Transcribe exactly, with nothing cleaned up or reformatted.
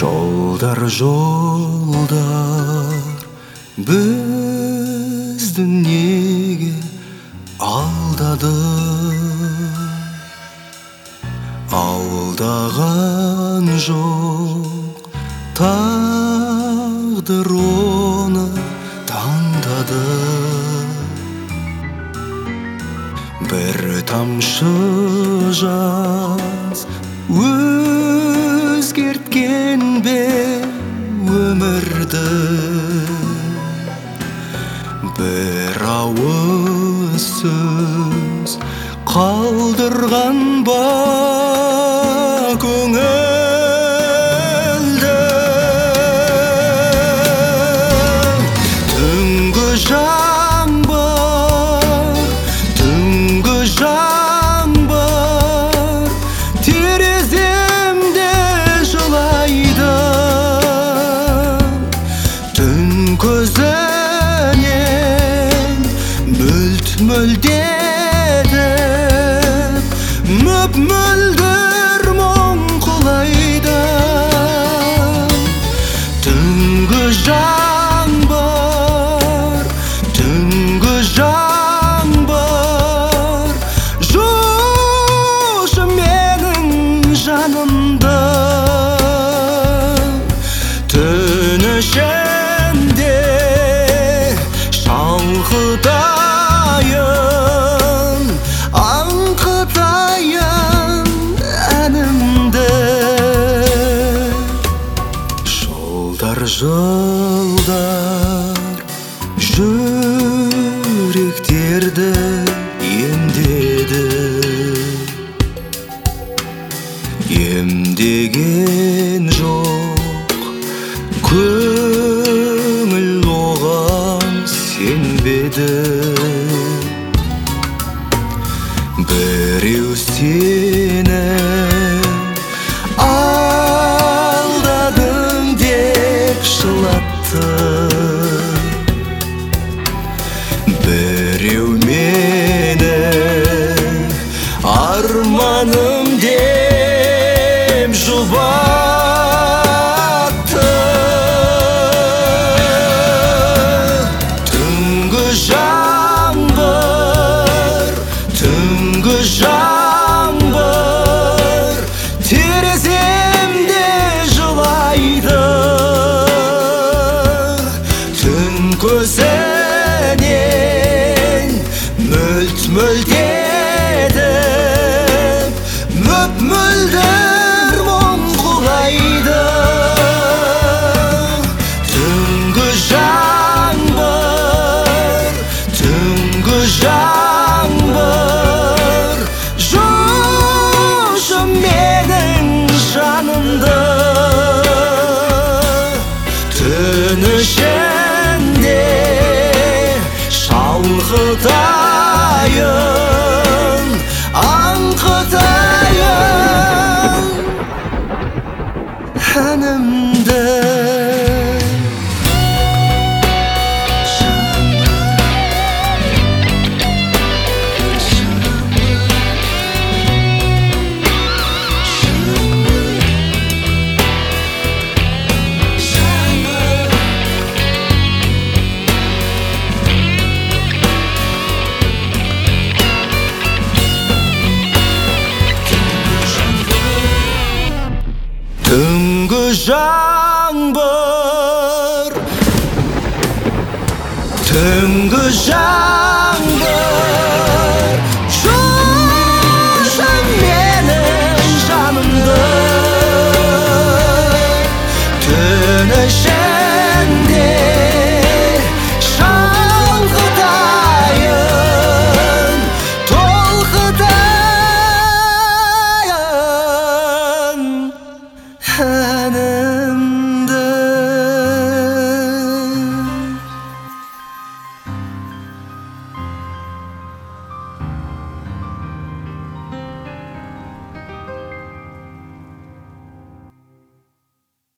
Жолдар, жолдар бізді неге алдады? Алдаған жоқ, тағдыр оны таңдады. Бір тамшы жас өзгерткен бе өмірді? Бір ауыз сөз қалдырған ба көңілді? Түнгі жаңбыр, түнгі жаңбыр тереземде жылайды. Түн көзінен мөлт-мөлдетіп мөп-мөлдір мұң құлайды. Түнгі жаңбыр, түнгі жаңбыр жушы менің жанымды. Түн ішінде шалқытайын, аңқытайын әнімді. Жолдар, жолдар жүректерді емдеді. Емдеген жоқ көңіл оған сенбеді. Біреу сені алдадың деп жылатты. Біреу мені арманым деп жұбатты. Түнгі жаңбыр, түнгі жаңбыр тереземде жылайды. Түн көзінен мөлт-мөлдетіп мөп-мөлдір мұң құлайды. Түнгі жаңбыр, түнгі жаңбыр жушы менің жанымды. Түн ішінде шалқытайын, аңқытайын әнімді. Түнгі жаңбыр, түнгі жаңбыр жушы менің жанымды. Түн ішінде